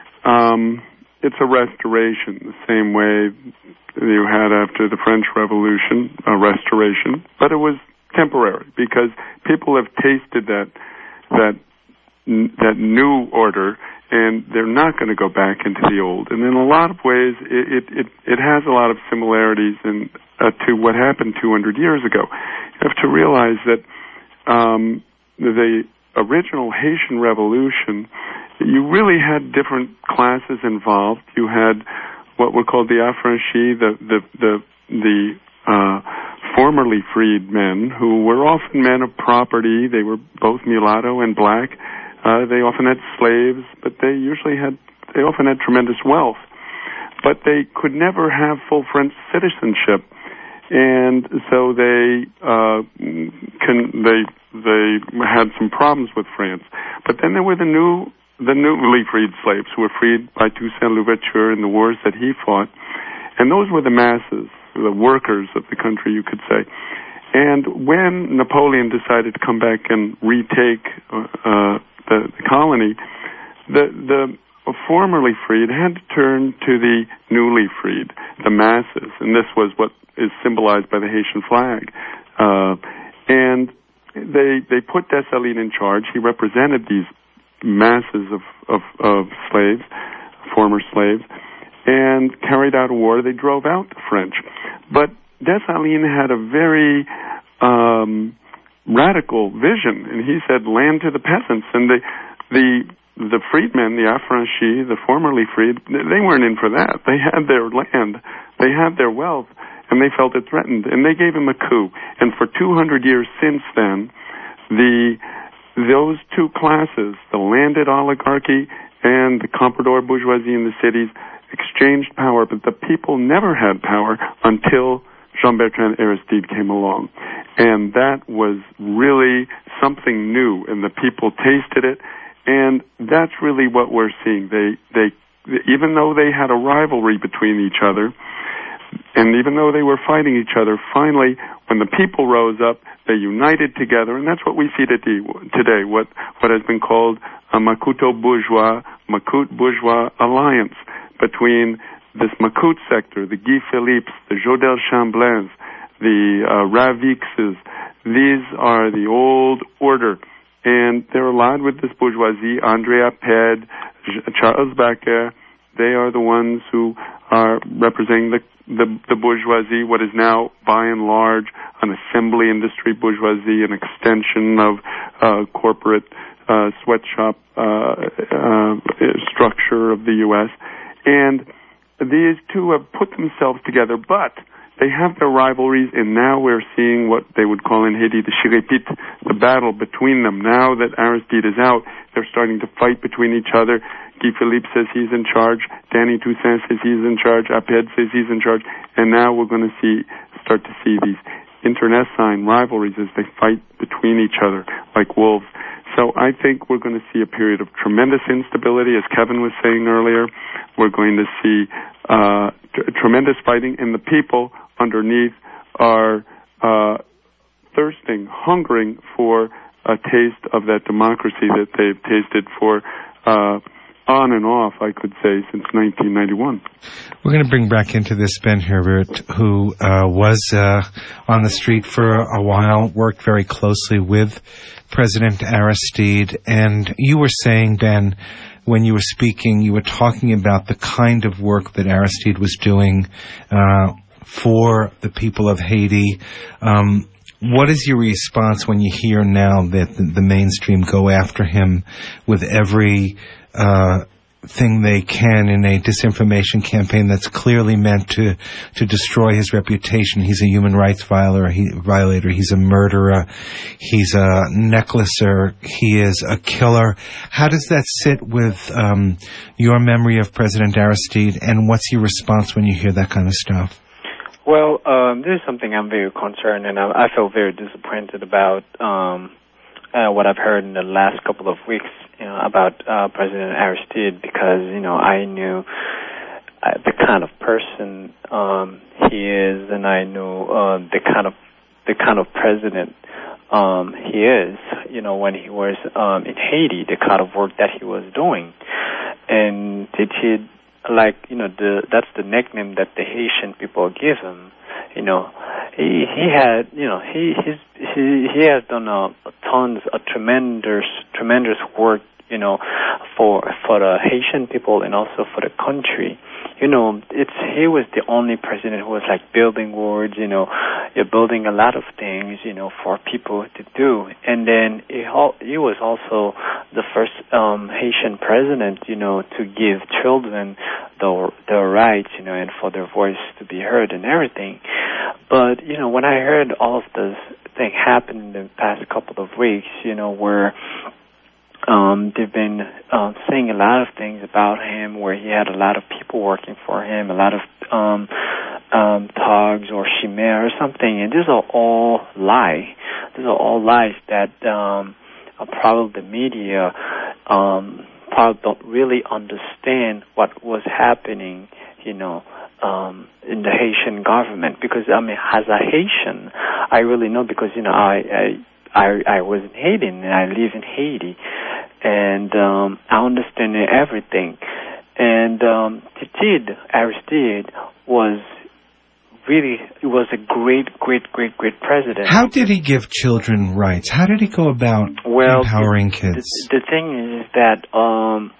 S5: um, it's a restoration, the same way you had after the French Revolution, a restoration, but it was temporary because people have tasted that that that new order, and they're not going to go back into the old. And in a lot of ways, it it, it has a lot of similarities in, uh, to what happened two hundred years ago. You have to realize that um, the original Haitian Revolution, you really had different classes involved. You had what were called the affranchis, the the the, the uh, formerly freed men, who were often men of property. They were both mulatto and black. Uh, they often had slaves, but they usually had, they often had tremendous wealth. But they could never have full French citizenship. And so they, uh, can, they, they had some problems with France. But then there were the new, the newly freed slaves who were freed by Toussaint Louverture in the wars that he fought. And those were the masses, the workers of the country, you could say. And when Napoleon decided to come back and retake uh, the, the colony, the, the formerly freed had to turn to the newly freed, the masses. And this was what is symbolized by the Haitian flag. Uh, and they they put Dessalines in charge. He represented these masses of, of, of slaves, former slaves, and carried out a war. They drove out the French. But Dessalines had a very um, radical vision, and he said, land to the peasants. And the the the freedmen, the affranchis, the formerly freed, they weren't in for that. They had their land, they had their wealth, and they felt it threatened. And they gave him a coup. And for two hundred years since then, the those two classes, the landed oligarchy and the comprador bourgeoisie in the cities, exchanged power, but the people never had power until Jean-Bertrand Aristide came along. And that was really something new, and the people tasted it, and that's really what we're seeing. They, they, even though they had a rivalry between each other, and even though they were fighting each other, finally, when the people rose up, they united together, and that's what we see today, what, what has been called a Makuto-Bourgeois, Makut-Bourgeois alliance between this Makut sector, the Guy Philippes, the Jodel Chamblins, the uh, Ravixes. These are the old order, and they're allied with this bourgeoisie, André Apped, Charles Baker. They are the ones who are representing the, the, the bourgeoisie, what is now, by and large, an assembly industry bourgeoisie, an extension of uh, corporate uh, sweatshop uh, uh, structure of the U S And these two have put themselves together, but they have their rivalries, and now we're seeing what they would call in Haiti the chirépite, the battle between them. Now that Aristide is out, they're starting to fight between each other. Guy Philippe says he's in charge. Danny Toussaint says he's in charge. Apped says he's in charge. And now we're going to see, start to see these internecine rivalries as they fight between each other like wolves. So I think we're going to see a period of tremendous instability, as Kevin was saying earlier. We're going to see uh, t- tremendous fighting, and the people underneath are uh, thirsting, hungering for a taste of that democracy that they've tasted for uh, on and off, I could say, since nineteen ninety-one.
S1: We're going to bring back into this Ben Herbert, who uh, was uh, on the street for a while, worked very closely with President Aristide. And you were saying, Ben, when you were speaking, you were talking about the kind of work that Aristide was doing uh, for the people of Haiti. Um, what is your response when you hear now that the, the mainstream go after him with every uh, thing they can in a disinformation campaign that's clearly meant to to destroy his reputation? He's a human rights violator, he, violator. He's a murderer. He's a necklacer. He is a killer. How does that sit with um, your memory of President Aristide, and what's your response when you hear that kind of stuff?
S3: Well, um, this is something I'm very concerned, and I, I feel very disappointed about um, uh, what I've heard in the last couple of weeks, you know, about uh, President Aristide, because, you know, I knew uh, the kind of person um, he is, and I knew uh, the kind of the kind of president um, he is. You know, when he was um, in Haiti, the kind of work that he was doing, and did he. Like, you know, the that's the nickname that the Haitian people give him. You know, he he had, you know, he he's, he he has done a, a tons, a tremendous tremendous work, you know, for for the Haitian people and also for the country. You know, it's he was the only president who was like building wards, you know, you're building a lot of things, you know, for people to do. And then he, he was also the first um, Haitian president, you know, to give children the their rights, you know, and for their voice to be heard and everything. But, you know, when I heard all of this thing happen in the past couple of weeks, you know, where Um, they've been uh, saying a lot of things about him, where he had a lot of people working for him, a lot of um, um, thugs or chimera or something, and these are all lies. These are all lies that um, are probably the media um, probably don't really understand what was happening, you know, um, in the Haitian government. Because, I mean, as a Haitian, I really know, because, you know, I... I I, I was in Haiti, and I live in Haiti, and um, I understand everything. And um, Tite, Aristide, was really, it was a great, great, great, great president.
S1: How did he give children rights? How did he go about
S3: well,
S1: empowering
S3: the,
S1: kids?
S3: The, the thing is that um,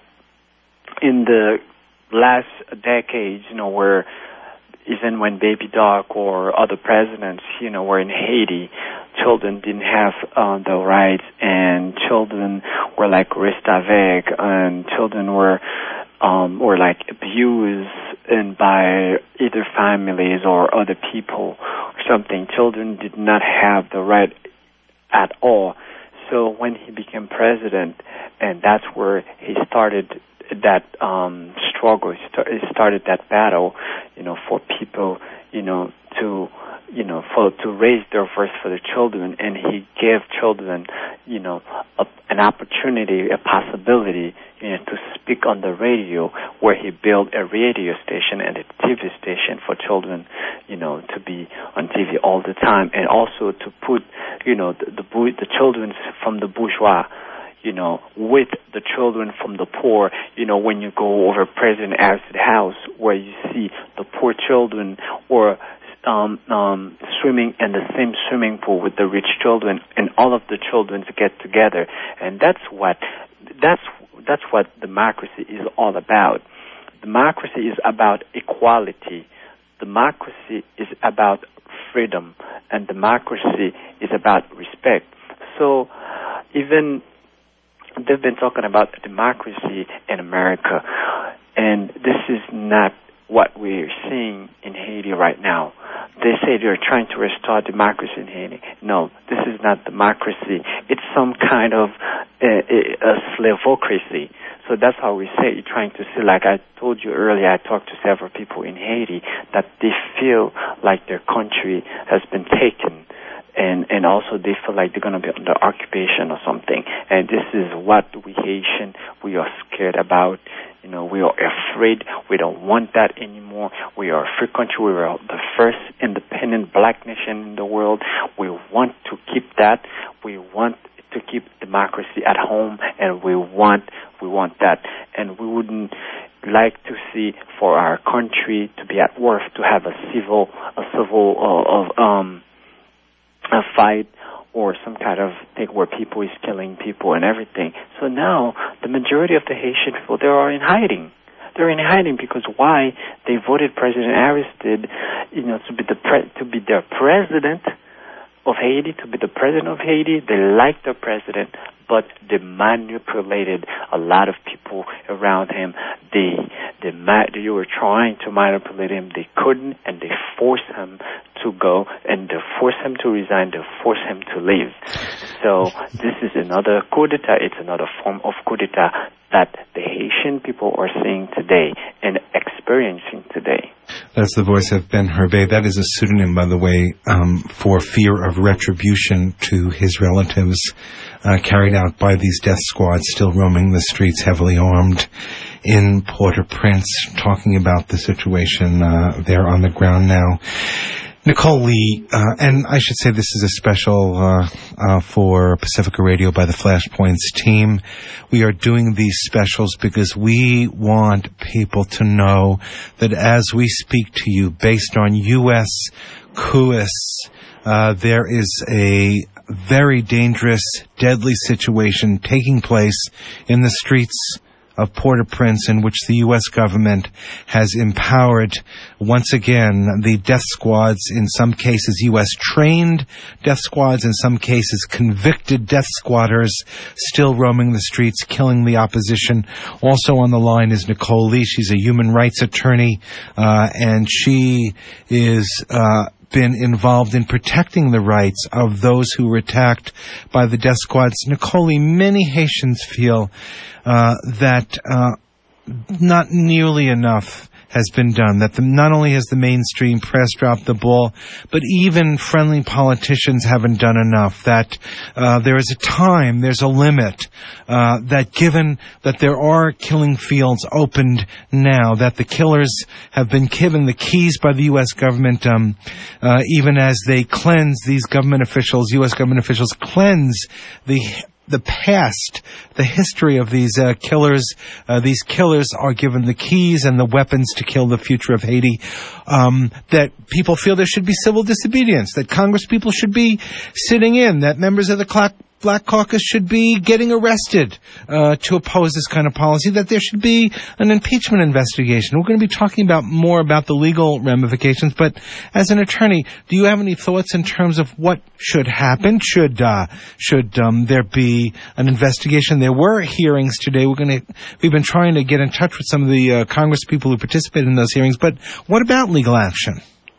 S3: in the last decades, you know, where even when Baby Doc or other presidents, you know, were in Haiti, children didn't have uh, the rights, and children were like Restavec, and children were um, were like abused and by either families or other people or something. Children did not have the right at all. So when he became president, and that's where he started that um, struggle, he started that battle, you know, for people, you know, to, you know, for to raise their voice for the children, and he gave children, you know, a, an opportunity, a possibility, you know, to speak on the radio, where he built a radio station and a T V station for children, you know, to be on T V all the time, and also to put, you know, the the, the children from the bourgeois, you know, with the children from the poor. You know, when you go over President Aristide's house, where you see the poor children or um, um, swimming in the same swimming pool with the rich children, and all of the children get together, and that's what that's that's what democracy is all about. Democracy is about equality. Democracy is about freedom, and democracy is about respect. So, even they've been talking about democracy in America, and this is not what we're seeing in Haiti right now. They say they're trying to restore democracy in Haiti. No, this is not democracy. It's some kind of uh, a slavocracy. So that's how we say it, trying to see, like I told you earlier, I talked to several people in Haiti, that they feel like their country has been taken. And and also they feel like they're going to be under occupation or something. And this is what we Haitian, we are scared about. You know, we are afraid. We don't want that anymore. We are a free country. We are the first independent black nation in the world. We want to keep that. We want to keep democracy at home, and we want we want that. And we would wouldn't like to see for our country to be at work, to have a civil, a civil uh, of um, a fight or some kind of thing where people is killing people and everything. So now the majority of the Haitian people, they are in hiding. They're in hiding because why? They voted President Aristide, you know, to be the pre- to be their president of Haiti, to be the president of Haiti. They liked the president, but they manipulated a lot of people around him. They, they, they were trying to manipulate him. They couldn't, and they forced him to go, and they forced him to resign. They forced him to leave. So this is another coup d'etat. It's another form of coup d'etat that the Haitian people are seeing today and experiencing today.
S1: That's the voice of Ben Hervé. That is a pseudonym, by the way, um, for fear of retribution to his relatives, uh, carried out by these death squads still roaming the streets, heavily armed in Port-au-Prince, talking about the situation uh, there on the ground now. Nicole Lee, uh, and I should say this is a special uh, uh, for Pacifica Radio by the Flashpoints team. We are doing these specials because we want people to know that as we speak to you, based on U S coups, uh, there is a very dangerous, deadly situation taking place in the streets of Port-au-Prince, in which the U S government has empowered, once again, the death squads, in some cases U S trained death squads, in some cases convicted death squatters, still roaming the streets, killing the opposition. Also on the line is Nicole Lee. She's a human rights attorney, uh, and she is uh been involved in protecting the rights of those who were attacked by the death squads. Nicole, many Haitians feel uh, that uh, not nearly enough has been done, that the, not only has the mainstream press dropped the ball, but even friendly politicians haven't done enough, that uh, there is a time, there's a limit, uh, that given that there are killing fields opened now, that the killers have been given the keys by the U S government, um, uh, even as they cleanse, these government officials, U S government officials cleanse the the past, the history of these uh, killers. Uh, these killers are given the keys and the weapons to kill the future of Haiti. Um, that people feel there should be civil disobedience, that Congress people should be sitting in, that members of the clock Black Caucus should be getting arrested uh, to oppose this kind of policy, that there should be an impeachment investigation. We're going to be talking about more about the legal ramifications, but as an attorney, do you have any thoughts in terms of what should happen? Should uh, should um, there be an investigation? There were hearings today. We're going to we've been trying to get in touch with some of the uh, Congress people who participated in those hearings, but what about legal action?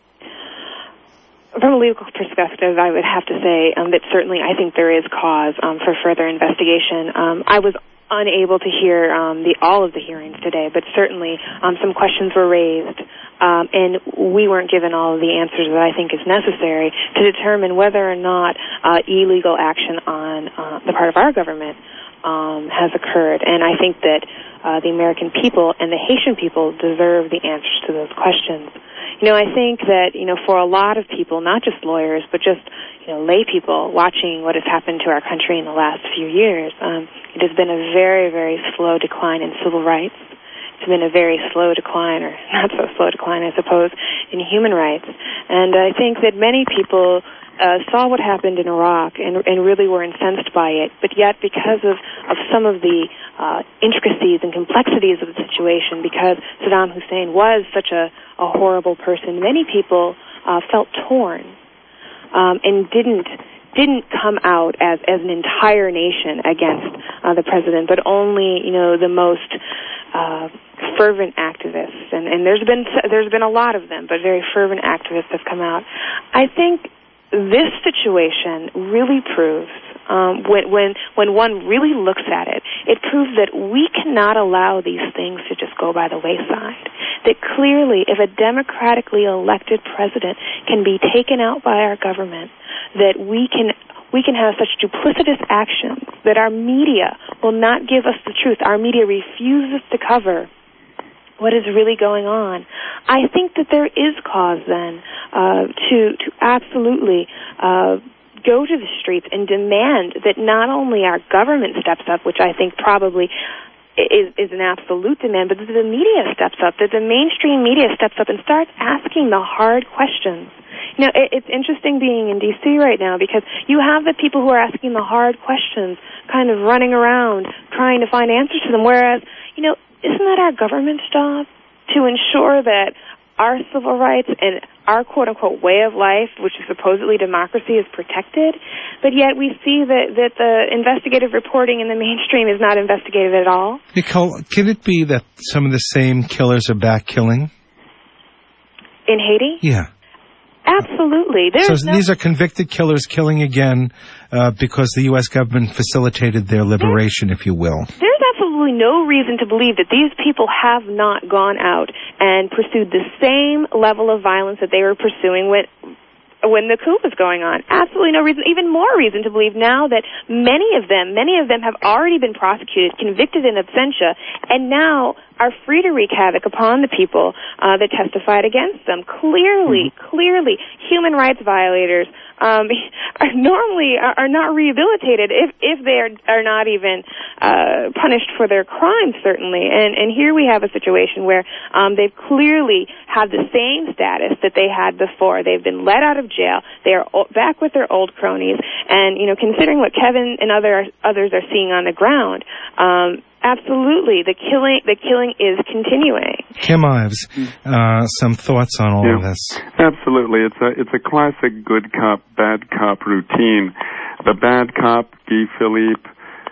S4: From a legal perspective, I would have to say um, that certainly I think there is cause um, for further investigation. Um, I was unable to hear um, the all of the hearings today, but certainly um, some questions were raised, um, and we weren't given all of the answers that I think is necessary to determine whether or not uh, illegal action on uh, the part of our government um, has occurred. And I think that uh, the American people and the Haitian people deserve the answers to those questions. You know, I think that, you know, for a lot of people, not just lawyers, but just, you know, lay people watching what has happened to our country in the last few years, um, it has been a very, very slow decline in civil rights. It's been a very slow decline, or not so slow decline, I suppose, in human rights. And I think that many people uh, saw what happened in Iraq and, and really were incensed by it, but yet because of, of some of the uh, intricacies and complexities of the situation, because Saddam Hussein was such a, a horrible person, many people uh, felt torn um, and didn't didn't come out as, as an entire nation against uh, the president, but only, you know, the most uh, fervent activists. And, and there's been there's been a lot of them, but very fervent activists have come out. I think this situation really proves, um, when, when, when one really looks at it, it proves that we cannot allow these things to just go by the wayside. That clearly, if a democratically elected president can be taken out by our government, that we can we can have such duplicitous actions that our media will not give us the truth. Our media refuses to cover what is really going on. I think that there is cause then uh, to to absolutely uh, go to the streets and demand that not only our government steps up, which I think probably is, is an absolute demand, but that the media steps up, that the mainstream media steps up and starts asking the hard questions. You know, it, it's interesting being in D C right now because you have the people who are asking the hard questions kind of running around trying to find answers to them, whereas, you know, isn't that our government's job to ensure that our civil rights and our quote-unquote way of life, which is supposedly democracy, is protected? But yet we see that, that the investigative reporting in the mainstream is not investigative at all.
S1: Nicole, can it be that some of the same killers are back killing?
S4: In Haiti?
S1: Yeah.
S4: Absolutely. There's
S1: so
S4: no...
S1: these are convicted killers killing again uh, because the U S government facilitated their liberation, if you will.
S4: There's absolutely no reason to believe that these people have not gone out and pursued the same level of violence that they were pursuing when, when the coup was going on. Absolutely no reason, even more reason to believe now that many of them, many of them have already been prosecuted, convicted in absentia, and now are free to wreak havoc upon the people uh, that testified against them. Clearly, mm-hmm. clearly, human rights violators um, are normally are, are not rehabilitated if if they are, are not even uh, punished for their crimes, certainly. And and here we have a situation where um, they clearly have the same status that they had before. They've been let out of jail. They are o- back with their old cronies. And, you know, considering what Kevin and other others are seeing on the ground, um, absolutely, the killing the killing is continuing.
S1: Kim Ives, uh, some thoughts on all
S5: yeah,
S1: of this?
S5: Absolutely, it's a it's a classic good cop bad cop routine. The bad cop, Guy Philippe,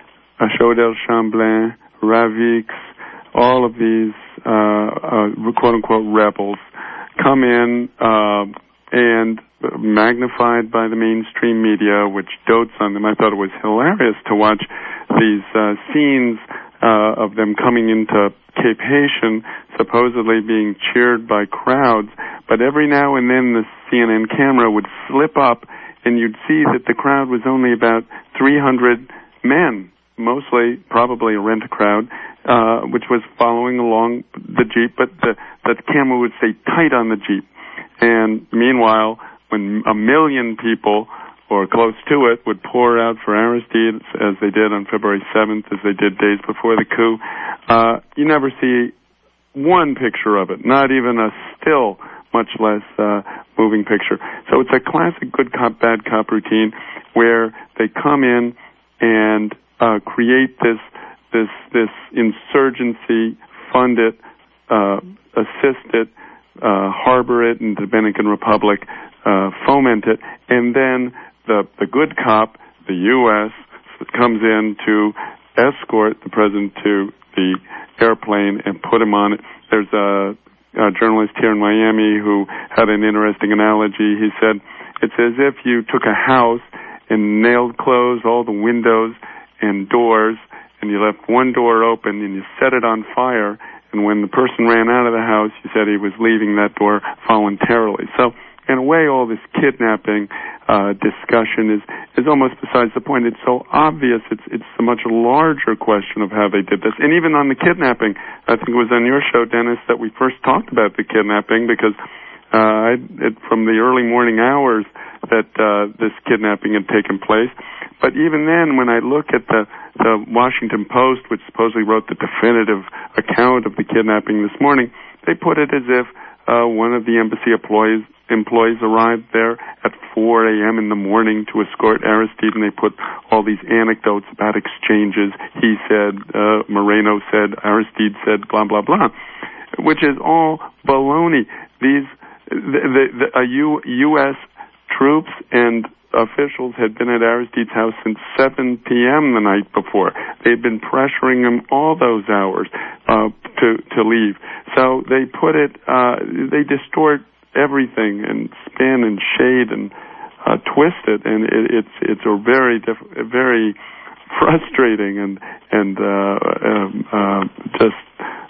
S5: Chaudel Champlain, Ravix, all of these uh, uh, quote unquote rebels come in uh, and magnified by the mainstream media, which dotes on them. I thought it was hilarious to watch these uh, scenes Uh, of them coming into Cape Haitian, supposedly being cheered by crowds, but every now and then the C N N camera would flip up and you'd see that the crowd was only about three hundred men, mostly probably a rent-a-crowd, uh, which was following along the Jeep, but the, the camera would stay tight on the Jeep. And meanwhile, when a million people or close to it would pour out for Aristide, as they did on February seventh, as they did days before the coup, uh, you never see one picture of it, not even a still, much less uh, moving picture. So it's a classic good cop, bad cop routine where they come in and uh, create this this this insurgency, fund it, uh, assist it, uh, harbor it in the Dominican Republic, uh, foment it, and then The, the good cop, the U S, comes in to escort the president to the airplane and put him on it. There's a, a journalist here in Miami who had an interesting analogy. He said, it's as if you took a house and nailed closed all the windows and doors, and you left one door open and you set it on fire, and when the person ran out of the house, you said he was leaving that door voluntarily. So, in a way, all this kidnapping uh, discussion is, is almost besides the point. It's so obvious. It's it's a much larger question of how they did this. And even on the kidnapping, I think it was on your show, Dennis, that we first talked about the kidnapping because uh, I, it, from the early morning hours that uh, this kidnapping had taken place. But even then, when I look at the, the Washington Post, which supposedly wrote the definitive account of the kidnapping this morning, they put it as if uh, one of the embassy employees employees arrived there at four a.m. in the morning to escort Aristide, and they put all these anecdotes about exchanges. He said, uh, Moreno said, Aristide said, blah, blah, blah, which is all baloney. These, the, the, the uh, U, U.S. troops and officials had been at Aristide's house since seven p.m. the night before. They'd been pressuring him all those hours uh, to, to leave. So they put it, uh, they distort everything and spin and shade and uh, twist it, and it, it's it's a very diff- very frustrating and and uh, um, uh, just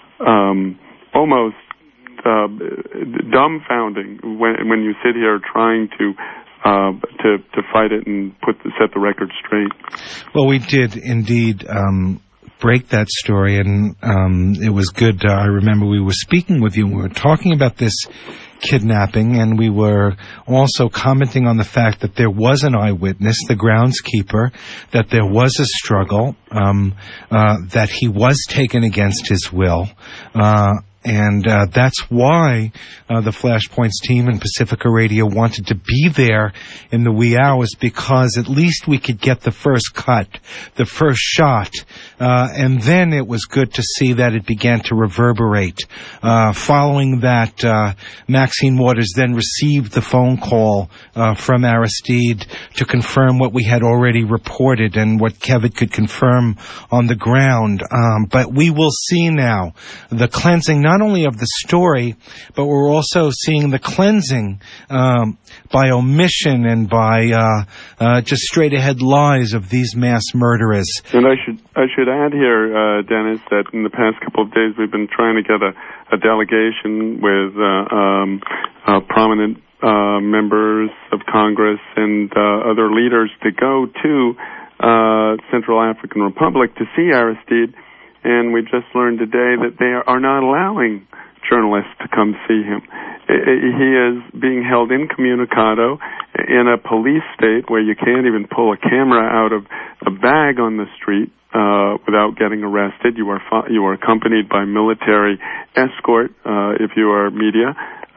S5: um, almost uh, dumbfounding when when you sit here trying to uh, to to fight it and put the, set the record straight.
S1: Well, we did indeed. Um break that story, and um, it was good. Uh, I remember we were speaking with you, and we were talking about this kidnapping, and we were also commenting on the fact that there was an eyewitness, the groundskeeper, that there was a struggle, um, uh, that he was taken against his will, uh, and uh, that's why uh, the Flashpoints team and Pacifica Radio wanted to be there in the wee hours, because at least we could get the first cut, the first shot, uh, and then it was good to see that it began to reverberate. Uh, following that, uh, Maxine Waters then received the phone call uh, from Aristide to confirm what we had already reported and what Kevin could confirm on the ground. Um, but we will see now the cleansing, not only of the story, but we're also seeing the cleansing um, by omission and by uh, uh, just straight-ahead lies of these mass murderers.
S5: And I should I should add here, uh, Dennis, that in the past couple of days we've been trying to get a, a delegation with uh, um, uh, prominent uh, members of Congress and uh, other leaders to go to uh, Central African Republic to see Aristide. And we just learned today that they are not allowing journalists to come see him. He is being held incommunicado in a police state where you can't even pull a camera out of a bag on the street uh, without getting arrested. You are fo- you are accompanied by military escort uh, if you are media.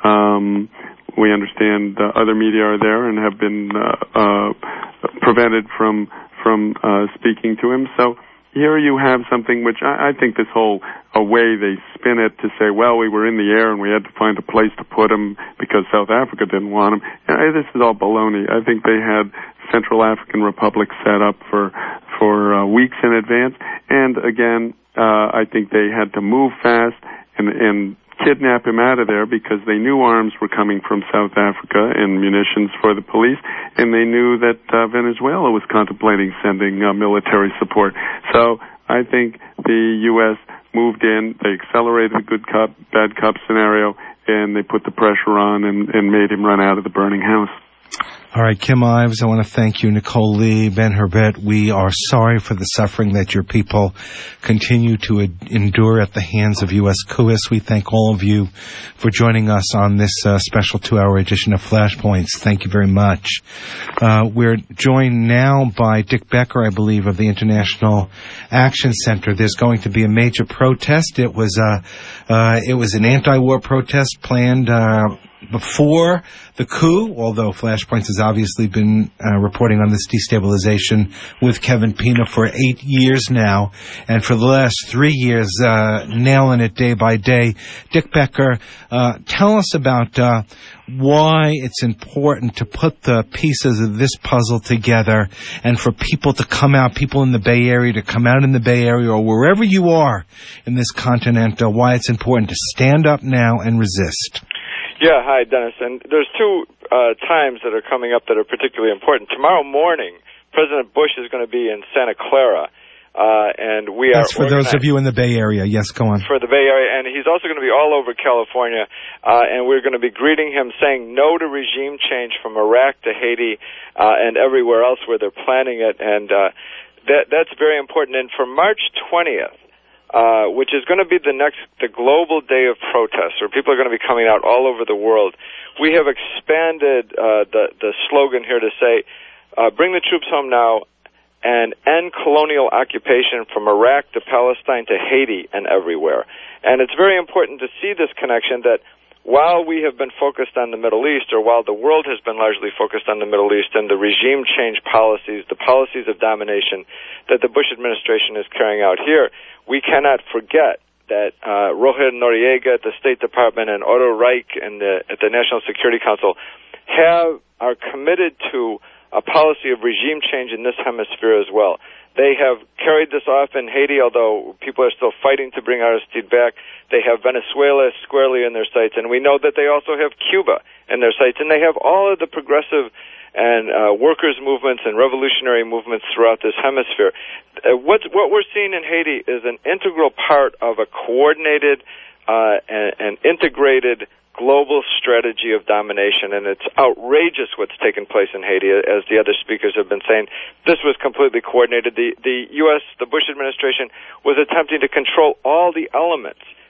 S5: Um, we understand uh, other media are there and have been uh, uh, prevented from from uh, speaking to him. So here you have something which I, I think this whole a way they spin it to say, well, we were in the air and we had to find a place to put him because South Africa didn't want him. Uh, this is all baloney. I think they had Central African Republic set up for for uh, weeks in advance. And again, uh, I think they had to move fast and, and kidnap him out of there because they knew arms were coming from South Africa and munitions for the police, and they knew that uh, Venezuela was contemplating sending uh, military support. So I think the U S moved in, they accelerated the good cop, bad cop scenario, and they put the pressure on and, and made him run out of the burning house.
S1: All right, Kim Ives, I want to thank you. Nicole Lee, Ben Herbert, we are sorry for the suffering that your people continue to ad- endure at the hands of U S C U S. We thank all of you for joining us on this uh, special two-hour edition of Flashpoints. Thank you very much. Uh, we're joined now by Dick Becker, I believe, of the International Action Center. There's going to be a major protest. It was, uh, uh, it was an anti-war protest planned uh before the coup, although Flashpoints has obviously been uh, reporting on this destabilization with Kevin Pina for eight years now, and for the last three years, uh, nailing it day by day. Dick Becker, uh, tell us about uh, why it's important to put the pieces of this puzzle together and for people to come out, people in the Bay Area to come out in the Bay Area or wherever you are in this continent, uh, why it's important to stand up now and resist.
S6: Yeah, hi, Dennis. And there's two uh, times that are coming up that are particularly important. Tomorrow morning, President Bush is going to be in Santa Clara, uh, and we
S1: That's
S6: are...
S1: That's for those of you in the Bay Area. Yes, go on.
S6: For the Bay Area, and he's also going to be all over California, uh, and we're going to be greeting him saying no to regime change from Iraq to Haiti uh, and everywhere else where they're planning it, and uh, that, that's very important. And for March twentieth, Uh, which is going to be the next, the global day of protest, where people are going to be coming out all over the world. We have expanded uh, the the slogan here to say, uh, "Bring the troops home now, and end colonial occupation from Iraq to Palestine to Haiti and everywhere." And it's very important to see this connection that while we have been focused on the Middle East, or while the world has been largely focused on the Middle East and the regime change policies, the policies of domination that the Bush administration is carrying out here, we cannot forget that uh, Roger Noriega at the State Department and Otto Reich and the, at the National Security Council have are committed to a policy of regime change in this hemisphere as well. They have carried this off in Haiti, although people are still fighting to bring Aristide back. They have Venezuela squarely in their sights, and we know that they also have Cuba in their sights, and they have all of the progressive and uh, workers' movements and revolutionary movements throughout this hemisphere. Uh, what, what we're seeing in Haiti is an integral part of a coordinated uh, and, and integrated global strategy of domination, and it's outrageous what's taken place in Haiti, as the other speakers have been saying. This was completely coordinated. The, the U S, the Bush administration, was attempting to control all the elements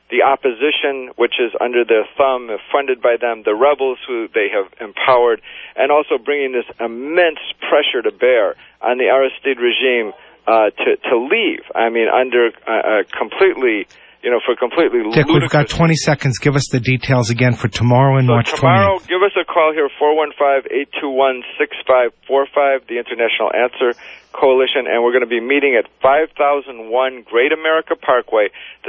S6: the opposition, which is under their thumb, funded by them, the rebels who they have empowered, and also bringing this immense pressure to bear on the Aristide regime uh, to, to leave. I mean, under uh, completely... You know, for completely
S1: Dick,
S6: ludicrous...
S1: we've got twenty seconds. Give us the details again for tomorrow and
S6: so
S1: March
S6: tomorrow,
S1: twentieth.
S6: give us a call here, four one five, eight two one, six five four five, the International Answer Coalition, and we're going to be meeting at five thousand one Great America Parkway.